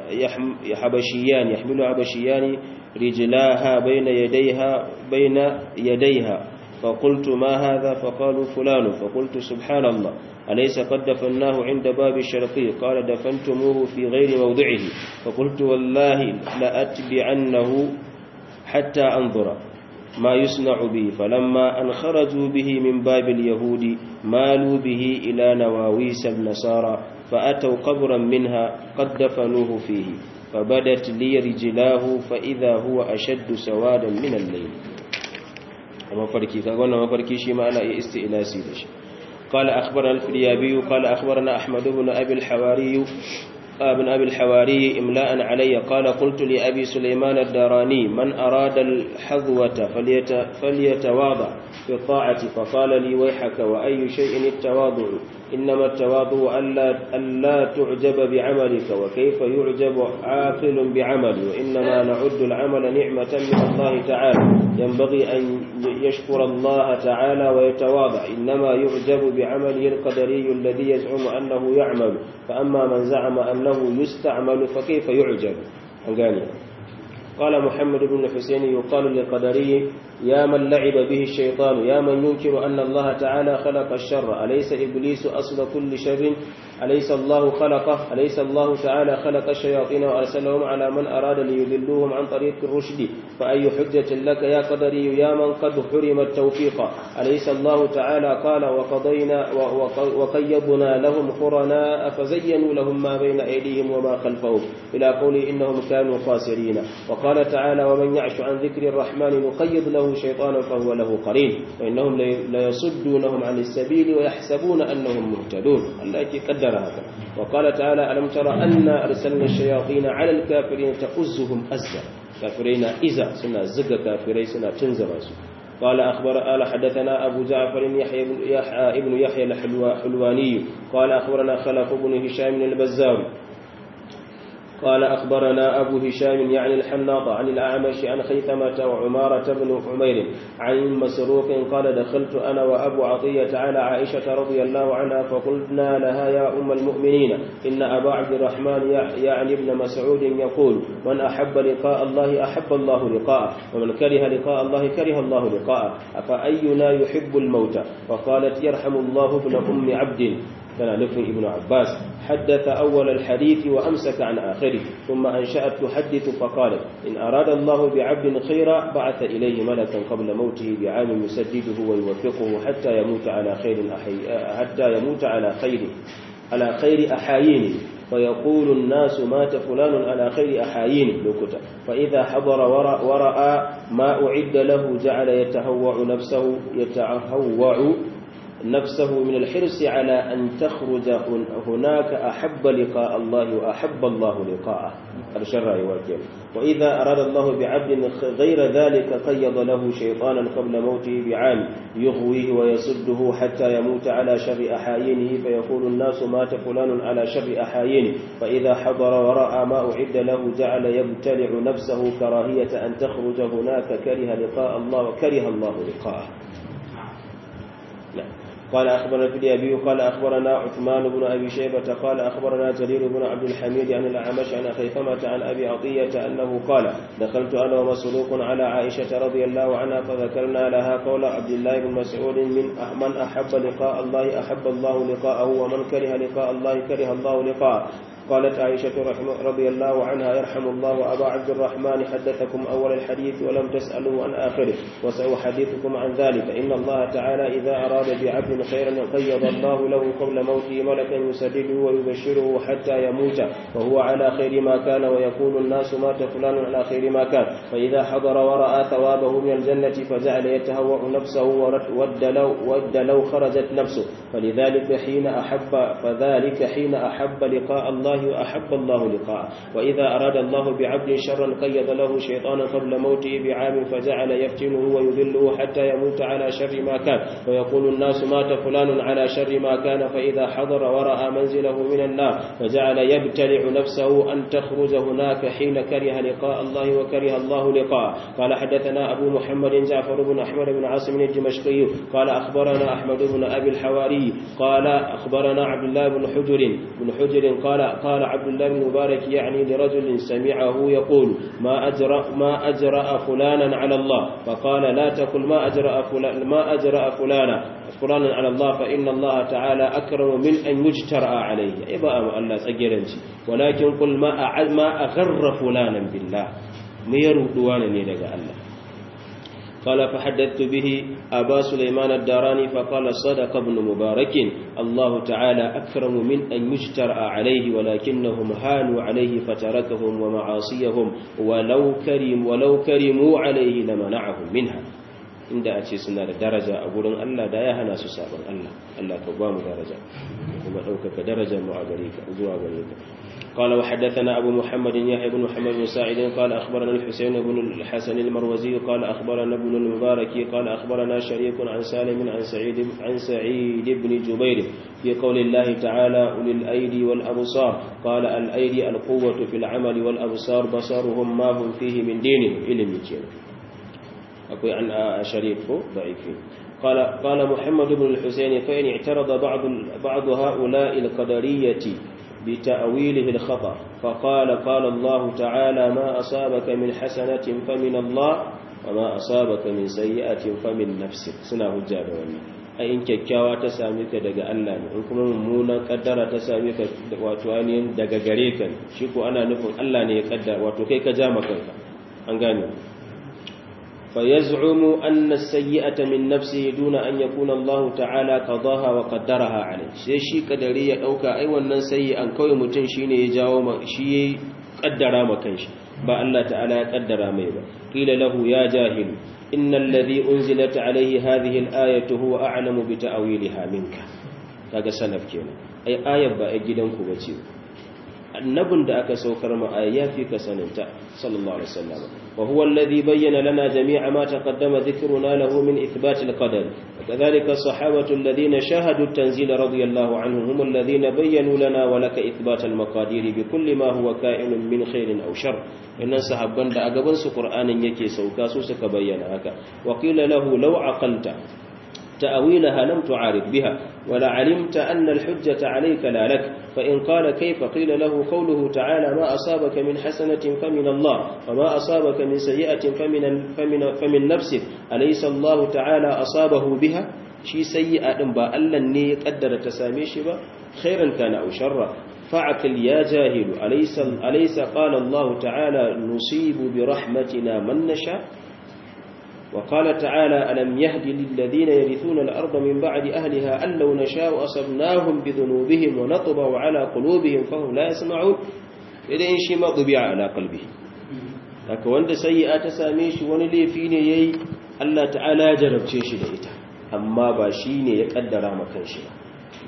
حبشيان يحملها حبشيان رجلاها بين يديها بين يديها فقلت ما هذا فقالوا فلان فقلت سبحان الله أليس قد دفناه عند باب الشرقي قال دفنتموه في غير موضعه فقلت والله لأتبعنه حتى أنظر ما يصنع به فلما أن خرجوا به من باب اليهود مالوا به إلى نواويس النصارى فأتوا قبرا منها قد دفنوه فيه فبدت لي رجلاه فإذا هو أشد سوادا من الليل ومفركي كقولنا مفركي شيء ما أنا استئناسي لشيء قال أخبرنا الفريابي قال أخبرنا أحمد بن أبي الحواري بن أبي الحواري إملاء علي قال قلت لأبي سليمان الداراني من أراد الحظوة فليت فليتواضع في الطاعة فقال لي ويحك وأي شيء التواضع إنما التواضع ألا, ألا تعجب بعملك وكيف يعجب عاقل بعمل وإنما نعد العمل نعمة من الله تعالى ينبغي أن يشكر الله تعالى ويتواضع إنما يعجب بعمله القدري الذي يزعم أنه يعمل فأما من زعم أنه يستعمل فكيف يعجب قال محمد بن الحسين يقال للقدري يا من لعب به الشيطان يا من ينكر أن الله تعالى خلق الشر أليس إبليس أصل كل شر أليس الله خلقه أليس الله تعالى خلق الشياطين وأرسلهم على من أراد ليذلوهم عن طريق الرشد فأي حجة لك يا قدري يا من قد حرم التوفيق أليس الله تعالى قال وقضينا وقيضنا لهم قرناء فزينوا لهم ما بين أيديهم وما خلفهم إلى قول إنهم كانوا خاسرين وقال تعالى ومن يعش عن ذكر الرحمن نقيض له شيطانا فهو له قرين وإنهم ليصدونهم عن السبيل ويحسبون أنهم مهتدون الله قدر هذا وقال تعالى ألم ترى أن أرسلنا الشياطين على الكافرين تؤزهم أزا كافرين إذا سنة زق كافرين سنة تنزل قال أخبر آل حدثنا أبو جعفر يحيى بن يحيى ابن يحيى الحلواني قال أخبرنا خلف بن هشام البزار قال أخبرنا أبو هشام يعني الحناط عن الأعمش عن خيثمة وعمارة بن عمير عن مسروق قال دخلت أنا وأبو عطية على عائشة رضي الله عنها فقلنا لها يا أم المؤمنين إن أبا عبد الرحمن يعني ابن مسعود يقول من أحب لقاء الله أحب الله لقاءه ومن كره لقاء الله كره الله لقاءه أفأينا يحب الموت فقالت يرحم الله ابن أم عبد كان لفن ابن عباس حدث أول الحديث وأمسك عن آخره ثم أنشأت تحدث فقالت إن أراد الله بعبد خيرا بعث إليه ملكا قبل موته بعام يسدده ويوفقه حتى يموت على خير أحي... حتى يموت على خير على خير أحايينه فيقول الناس مات فلان على خير أحايينه لكتا فإذا حضر ورأى ما أعد له جعل يتهوع نفسه يتهوع نفسه من الحرص على أن تخرج هناك أحب لقاء الله وأحب الله لقاءه الشرع يواجه وإذا أراد الله بعبد غير ذلك قيض له شيطانا قبل موته بعام يغويه ويصده حتى يموت على شر أحايينه فيقول الناس مات فلان على شر أحايينه فإذا حضر ورأى ما أعد له جعل يبتلع نفسه كراهية أن تخرج هناك كره لقاء الله وكره الله لقاءه. قال أخبرنا الفديابي قال أخبرنا عثمان بن أبي شيبة قال أخبرنا جرير بن عبد الحميد عن الأعمش عن خيثمة عن أبي عطية أنه قال دخلت أنا ومسروق على عائشة رضي الله عنها فذكرنا لها قول عبد الله بن مسعود من من أحب لقاء الله أحب الله لقاءه ومن كره لقاء الله كره الله لقاءه. قالت عائشة رضي الله عنها يرحم الله أبا عبد الرحمن حدثكم أول الحديث ولم تسألوا عن آخره وسأحدثكم عن ذلك إن الله تعالى إذا أراد بعبد خيرا قيض الله له قبل موته ملكا يسدده ويبشره حتى يموت وهو على خير ما كان ويقول الناس مات فلان على خير ما كان فإذا حضر ورأى ثوابه من الجنة فجعل يتهوأ نفسه ود لو, ود لو خرجت نفسه فلذلك حين أحب فذلك حين أحب لقاء الله وأحب الله لقاءه وإذا أراد الله بعبد شرا قيض له شيطانا قبل موته بعام فجعل يفتنه ويذله حتى يموت على شر ما كان ويقول الناس مات فلان على شر ما كان فإذا حضر ورأى منزله من النار فجعل يبتلع نفسه أن تخرج هناك حين كره لقاء الله وكره الله لقاءه. قال حدثنا أبو محمد جعفر بن أحمد بن عاصم الدمشقي قال أخبرنا أحمد بن أبي الحواري قال أخبرنا عبد الله بن حجر بن حجر قال قال عبد الله بن مبارك يعني لرجل سمعه يقول ما أجرأ ما أجرأ فلانا على الله فقال لا تقل ما أجرأ فلان ما أجرأ فلانا فلانا على الله فإن الله تعالى أكرم من أن يجترأ عليه إبا الله سجلنشي ولكن قل ما ما أغر فلانا بالله ميرو دوانني لغا الله. قال فحدثت به أبا سليمان الداراني فقال صدق ابن مبارك الله تعالى أكرم من أن يجترأ عليه ولكنهم هانوا عليه فتركهم ومعاصيهم ولو كرم ولو كرموا عليه لمنعهم منها. inda a ce suna da daraja a gurin Allah da ya hana su sabon Allah Allah ka ba mu daraja kuma ɗaukaka darajar mu a gare ka zuwa gare ka. قال وحدثنا أبو محمد يحيى بن محمد بن سعيد قال أخبرنا الحسين بن الحسن المروزي قال أخبرنا ابن المبارك قال أخبرنا شريك عن سالم عن سعيد عن سعيد بن جبير في قول الله تعالى أولي الأيدي والأبصار قال الأيدي القوة في العمل والأبصار بصرهم ما هم فيه من دين علم الجن أقول عن شريك ضعيفين. قال قال محمد بن الحسين فإن اعترض بعض بعض هؤلاء القدرية بتأويله الخطأ فقال قال الله تعالى ما أصابك من حسنة فمن الله وما أصابك من سيئة فمن نفسك سنة هجاب والله أي إن كيكاوة تساميك دقاء الله إنكم ممونا قدر تساميك واتوانين دقاء غريكا شكو أنا نفهم الله نيقدر واتوكيك جامك أنقاني فيزعم أن السيئة من نفسه دون أن يكون الله تعالى قضاها وقدرها عليه شيء قدرية أوكا أي wannan sayyi'an kawai mutun shine ya jawo shi kaddara makan shi ba Allah ta'ala ya kaddara mai ba qila lahu ya jahil innal ladhi unzilat alayhi hadhihi al-ayatu huwa a'lamu bi ta'wiliha minka kaga salaf kenan ai ayar ba ai gidanku bace annabin da aka saukar ma ayafi ka saninta sallallahu alaihi wasallam wa huwa alladhi bayyana lana jami'a ma taqaddama dhikruna lahu min ithbat al-qadar kadhalika as-sahabatu alladhina shahadu at-tanzil radiyallahu anhum hum alladhina bayyanu lana wa laka ithbat al-maqadir bi kulli ma huwa ka'inun min khairin aw shar innan sahabban da a gaban su qur'anin yake sauka su suka bayyana haka wa qila lahu law aqalta تأويلها لم تعارض بها ولا علمت أن الحجة عليك لا لك فإن قال كيف قيل له قوله تعالى ما أصابك من حسنة فمن الله وما أصابك من سيئة فمن, فمن, فمن نفسك أليس الله تعالى أصابه بها shi sayyi'a din ba Allah ne ya kaddara ta same shi ba khairan kana aw sharra fa'akil ya jahilu alaysa alaysa qala Allah ta'ala nusibu bi rahmatina man nasha wa qala ta'ala alam yahdi lil ladina yarithuna al arda min ba'di ahliha an law nasha'u asabnahum bi dhunubihim wa natba'u ala qulubihim fahum la yasma'un idan shi ma dubi'a ala qalbihi haka wanda sayyi'a ta same shi wani laifi ne yayi Allah ta'ala ya jarabce shi da ita amma ba shine ya kaddara maka shi ba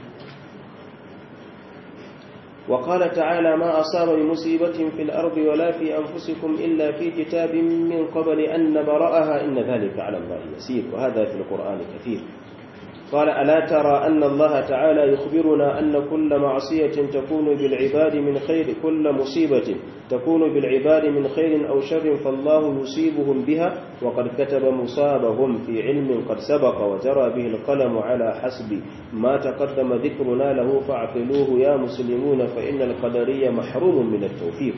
وقال تعالى ما أصاب من مصيبة في الأرض ولا في أنفسكم إلا في كتاب من قبل أن نبرأها إن ذلك على الله يسير وهذا في القرآن كثير قال ألا ترى أن الله تعالى يخبرنا أن كل معصية تكون بالعباد من خير كل مصيبة تكون بالعباد من خير أو شر فالله يصيبهم بها وقد كتب مصابهم في علم قد سبق وجرى به القلم على حسب ما تقدم ذكرنا له فاعقلوه يا مسلمون فإن القدرية محروم من التوفيق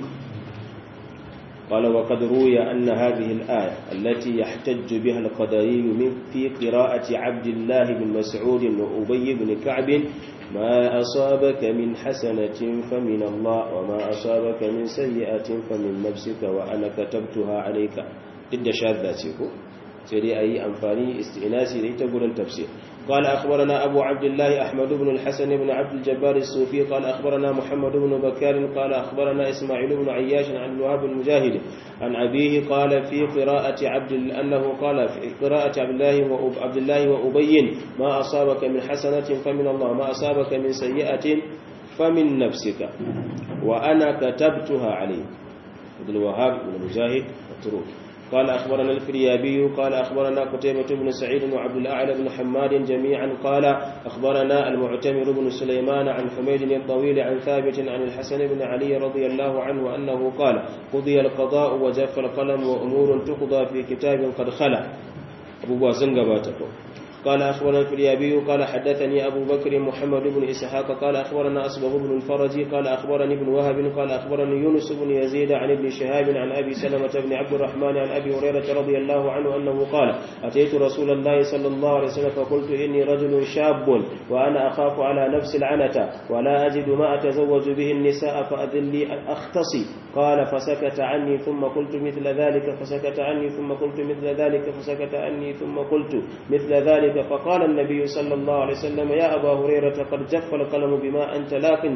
قال وقد روي أن هذه الآية التي يحتج بها القدري في قراءة عبد الله بن مسعود وأبي بن كعب ما أصابك من حسنة فمن الله وما أصابك من سيئة فمن نفسك وأنا كتبتها عليك إدى شاذاتك سيدي أي أنفاني استئناسي لتقول التفسير قال أخبرنا أبو عبد الله أحمد بن الحسن بن عبد الجبار الصوفي قال أخبرنا محمد بن بكار قال أخبرنا إسماعيل بن عياش عن الوهاب المجاهد عن أبيه قال في قراءة عبد أنه قال في قراءة عبد الله وعبد الله وأبي ما أصابك من حسنة فمن الله ما أصابك من سيئة فمن نفسك وأنا كتبتها عليك عبد الوهاب بن المجاهد التروك قال أخبرنا الفريابي قال أخبرنا قتيبة بن سعيد وعبد الأعلى بن حماد جميعا قال أخبرنا المعتمر بن سليمان عن حميد الطويل عن ثابت عن الحسن بن علي رضي الله عنه أنه قال قضي القضاء وجف القلم وأمور تقضى في كتاب قد خلع أبو بازن قباتكم قال أخبرنا الفريابي قال حدثني أبو بكر محمد بن إسحاق قال أخبرنا أصبغ بن الفرج قال أخبرني ابن وهب قال أخبرني يونس بن يزيد عن ابن شهاب عن أبي سلمة بن عبد الرحمن عن أبي هريرة رضي الله عنه أنه قال أتيت رسول الله صلى الله عليه وسلم فقلت إني رجل شاب وأنا أخاف على نفس العنة ولا أجد ما أتزوج به النساء فأذن لي أن أختصي قال فسكت عني ثم قلت مثل ذلك فسكت عني ثم قلت مثل ذلك فسكت عني ثم قلت مثل ذلك فقال النبي صلى الله عليه وسلم يا أبا هريرة قد جف القلم بما أنت لاق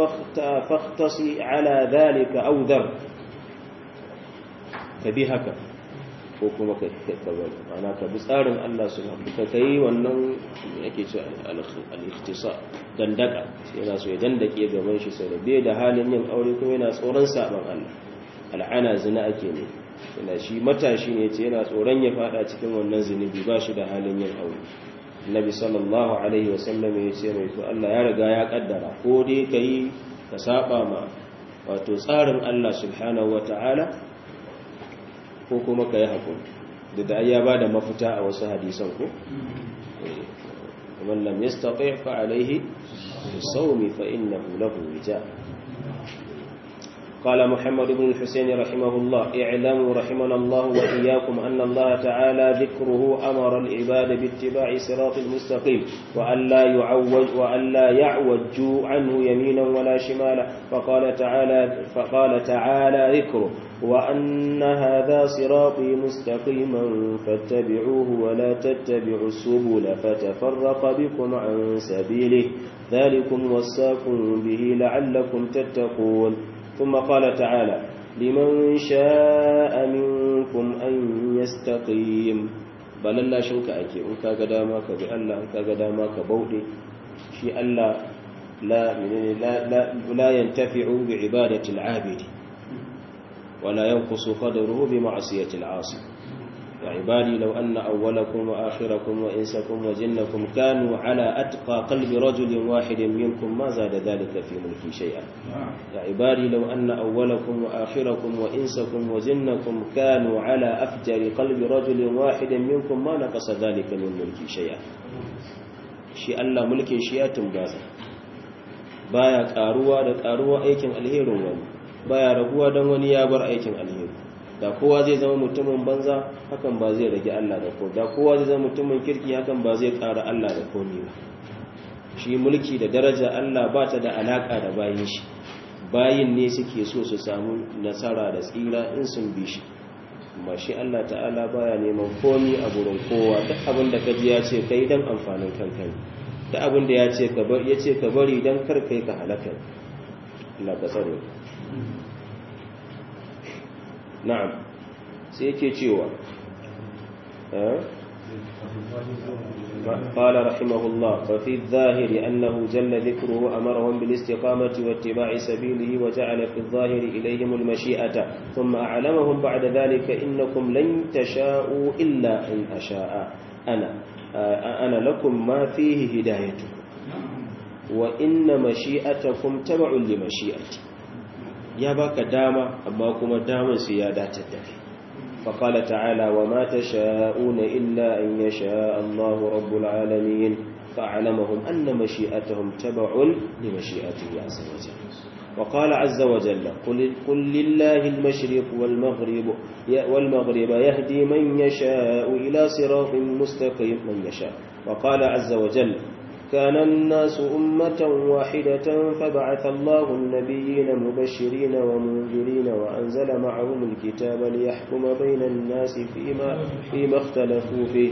فاختصي على ذلك أو ذر فبهك وكما كتبال أنا كبسار الله سبحانه كي ونن yake ce al-ikhtisar dandaka yana so ya dandake gaban shi sai da bai da halin yin aure kuma yana tsoron saban Allah al'ana zina ake ne yana shi matashi ne yace yana tsoron ya fada cikin wannan zinubi ba shi da halin yin aure Nabi sallallahu alaihi wasallam yace mai to Allah ya riga ya kaddara ko dai kai ka saba ma wato tsarin Allah subhanahu wataala ko kuma kai hakuri da ya bada mafita a wasu hadisan ko man lam yastati' fa alayhi bisawm fa innahu lahu wija قال محمد بن الحسين رحمه الله اعلموا رحمنا الله وإياكم أن الله تعالى ذكره أمر العباد باتباع صراط المستقيم وألا يعوج وألا يعوجوا عنه يمينا ولا شمالا فقال تعالى فقال تعالى ذكره وأن هذا صراطي مستقيما فاتبعوه ولا تتبعوا السبل فتفرق بكم عن سبيله ذلكم وصاكم به لعلكم تتقون ثم قال تعالى لمن شاء منكم أن يستقيم بل الله شنك أكي أنك قدامك بألا أنك قدامك بودي شيء ألا لا, لا, لا, لا ينتفع بعبادة العابد ولا ينقص قدره بمعصية العاصي يا عبادي لو أن أولكم وآخركم وإنسكم وجنكم كانوا على أتقى قلب رجل واحد منكم ما زاد ذلك في ملكي شيئا يا عبادي لو أن أولكم وآخركم وإنسكم وجنكم كانوا على أفجر قلب رجل واحد منكم ما نقص ذلك من ملكي شيئا شيء الله ملكي شيئا تنبازا بايا قاروا دا قاروا أيكم الهيرون wani baya raguwa don wani ya bar aikin alheri da kowa zai zama mutumin banza hakan ba zai rage Allah da ko da kowa zai zama mutumin kirki hakan ba zai ƙara Allah da komai ba shi mulki da daraja Allah ba ta da alaka da bayin shi bayin ne suke so su samu nasara da tsira in sun bi shi amma shi Allah ta'ala baya neman komai a gurin kowa duk abin da kaji ya ce kai dan amfanin kanka ne duk abin da ya ce ka bari ya ce ka bari dan kar kai ka halaka Allah ka tsare na'am sai yake cewa قال رحمه الله ففي الظاهر أنه جل ذكره أمرهم بالاستقامة واتباع سبيله وجعل في الظاهر إليهم المشيئة ثم أعلمهم بعد ذلك إنكم لن تشاءوا إلا إن أشاء أنا أنا لكم ما فيه هدايته وإن مشيئتكم تبع لمشيئتي يا باك داما أما كما داما سيادات الدفع فقال تعالى وما تشاءون إلا أن يشاء الله رب العالمين فأعلمهم أن مشيئتهم تبع لمشيئته عز وجل وقال عز وجل قل, قل لله المشرق والمغرب والمغرب يهدي من يشاء إلى صراط مستقيم من يشاء وقال عز وجل كان الناس أمة واحدة فبعث الله النبيين مبشرين ومنذرين وأنزل معهم الكتاب ليحكم بين الناس فيما, فيما اختلفوا فيه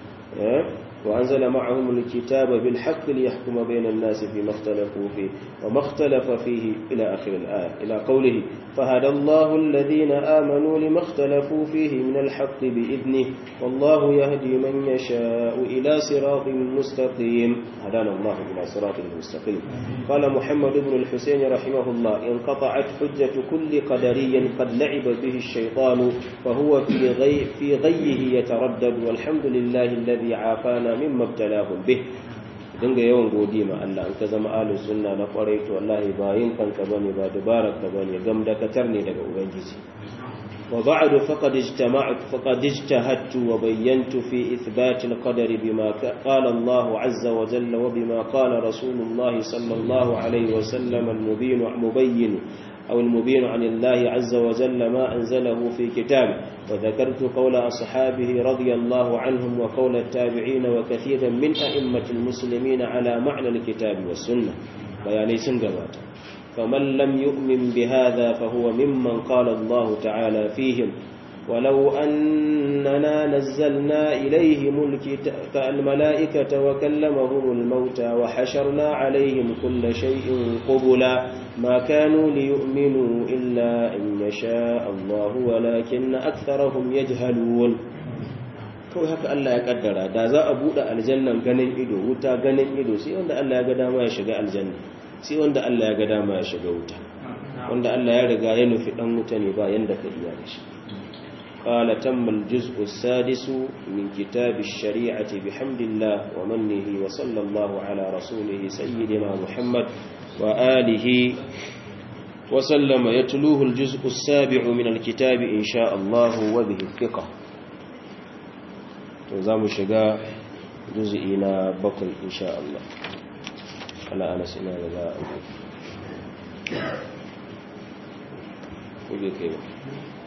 وأنزل معهم الكتاب بالحق ليحكم بين الناس فيما اختلفوا فيه وما اختلف فيه إلى آخر الآية إلى قوله فهدى الله الذين آمنوا لما اختلفوا فيه من الحق بإذنه والله يهدي من يشاء إلى صراط مستقيم هدانا الله إلى صراط مستقيم قال محمد بن الحسين رحمه الله انقطعت حجة كل قدري قد لعب به الشيطان فهو في, غي في غيه يتردد والحمد لله الذي عافانا مما ابتلاهم به dinga yawan godi ma Allah an ka zama ahlus sunna na kwarai to wallahi ba yin kanka bane ba dubaraka bane gamdakatar ne daga ubangiji wa ba'du faqad ijtama'tu faqad ijtahadtu wa bayyantu fi ithbat al-qadar bima qala Allah azza wa jalla wa bima qala rasulullah sallallahu alayhi wa sallam al-mubin mubayyin أو المبين عن الله عز وجل ما أنزله في كتابه وذكرت قول أصحابه رضي الله عنهم وقول التابعين وكثيرا من أئمة المسلمين على معنى الكتاب والسنة بياني سنقبات فمن لم يؤمن بهذا فهو ممن قال الله تعالى فيهم ولو أننا نزلنا إليهم الملائكة وكلمهم الموتى وحشرنا عليهم كل شيء قبلا ما كانوا ليؤمنوا إلا أن يشاء الله ولكن أكثرهم يجهلون kawai haka Allah ya kaddara da za a bude aljannan ganin ido wuta ganin ido sai wanda Allah ya ga dama ya shiga aljanna sai wanda Allah ya ga dama ya shiga wuta wanda Allah ya riga ya nufi dan wuta ne ba yanda ka iya da shi قال تم الجزء السادس من كتاب الشريعة بحمد الله ومنه وصلى الله على رسوله سيدنا محمد وآله وسلم يتلوه الجزء السابع من الكتاب إن شاء الله وبه الثقة تنظام الشقاء جزئنا بقل إن شاء الله أنا أنا سنة لذا أقول وبه كيف